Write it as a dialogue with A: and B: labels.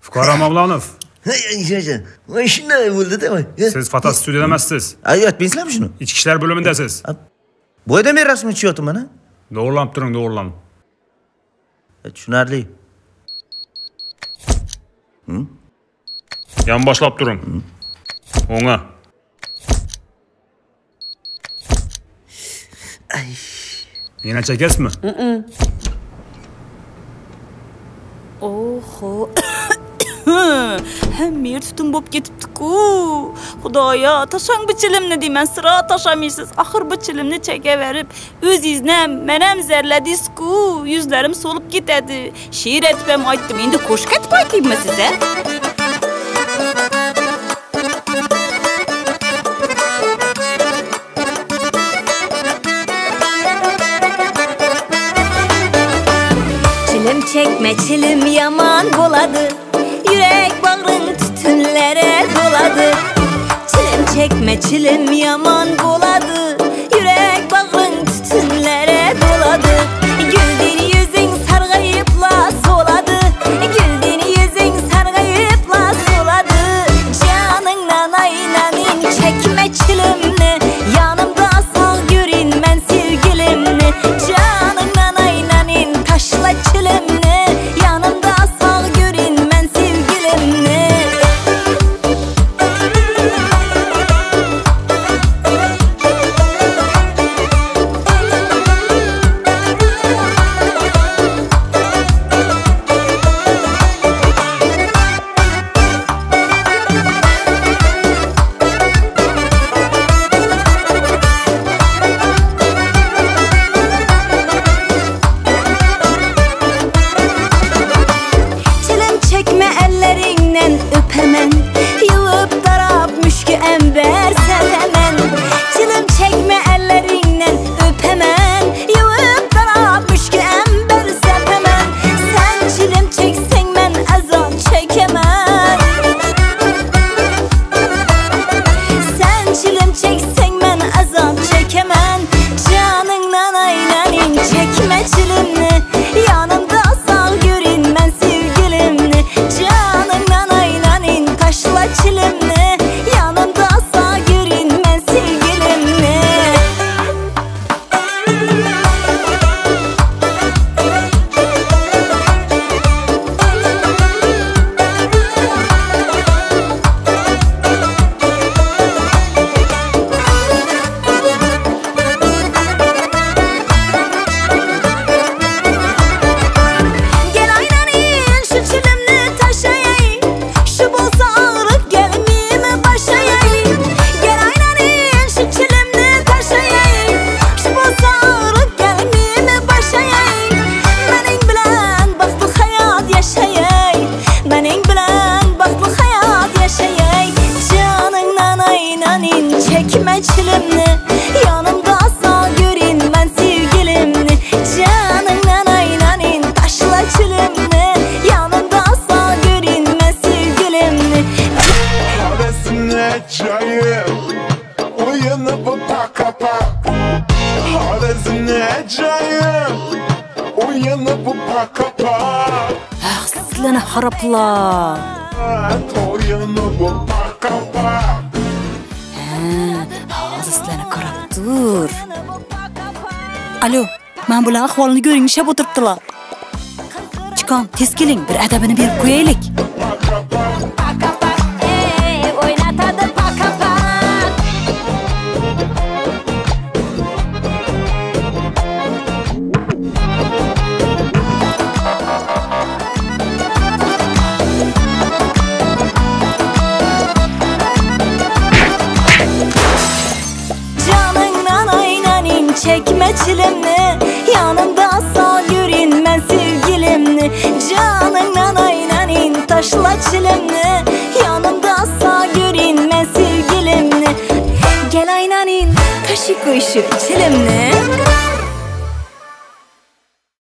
A: Fuqaro Mavlonov.
B: Shunday bo'ldi dema.
A: Siz foto studiyada emassiz.
B: Aytmaysizlarmi shuni?
A: Ichki ishlar bo'limidasiz.
B: Bu yerda men rasmni tushyapman mana.
A: To'g'rilanib turing, to'g'rilanib.
B: Tushunarli.
A: Yan boshlab turing. O'ng'a. Yana chekasizmi?
C: Oho. Hem yer tutun bo'p ketibdi-ku. Xudoyo, tashang bichilimni deyman, sira tashamaysiz. Axir bichilimni chekaverib, o'zingizni menam zarladingiz-ku. Yuzlarim solib ketadi. She'r aytib ham aytdim. Endi qo'shiq aytib aytaymi siz-a?
D: Çilim çekme çilim yaman boladı. Yürek bağrın tütünlere doladı. Çilim çekme çilim yaman boladı. Yürek bağrın tütünlere doladı. Güldün yüzün sargayıpla soladı. Güldün yüzün sargayıpla soladı. Canın nanaynanin çekme çilimni. Yanımda sağ görünmen sevgilimni. Canın nanaynanin taşla çilimni. Yanımda sağ görünmen sevgilimni. Çilim çekme ellerinden öpemem. Yılıp darab müşkü ember sevemem. Çilim çekme ellerinden öpemem. Yılıp darab müşkü ember sevemem. Sen çilim çeksen ben azap çekemem. Sen çilim çeksen ben azap çekemem. Canın nanaynanin çekme çilimni. Yanımda sağ görünmen sevgilimni. Canın nanaynanin taşla çilimni. Yanımda sağ görünmen sevgilimni. Gel aynanin şu çilimni taşıyayım. Şu bolsa ağrıp gelmeyimi başayayım. Gel aynanin şu çilimni taşıyayım. Şu bolsa ağrıp gelmeyimi başayayım. Mening bilan baxtli hayat yaşayayım. Mening bilan baxtli hayat yaşayayım. Canın nanaynanin çekme çilimni. Yanımda sağ görünmen sevgilimni. Canın nanaynanin taşla çilimni. Yanımda sağ görünmen sevgilimni.
E: Haresine cayım uyanıp paka pak. Haresine cayım uyanıp paka pak.
C: Ah, sizlarni haraplar.
E: Uyanıp paka pak.
C: Hozir sizlarni qarab tur. Alo, men bular ahvolini ko'ring, ishab o'tiribdilar. Chiqon, tez keling, bir adabini berib qo'yaylik.
D: Oynatadı paka pak. Canın nanaynanin çekme çilimni. Yanımda sağ görünmen sevgilimni. Canın nanaynanin taşla çilimni. Yanımda sağ görünmen sevgilimni. Gel aynanin taşı koy şu çilimni.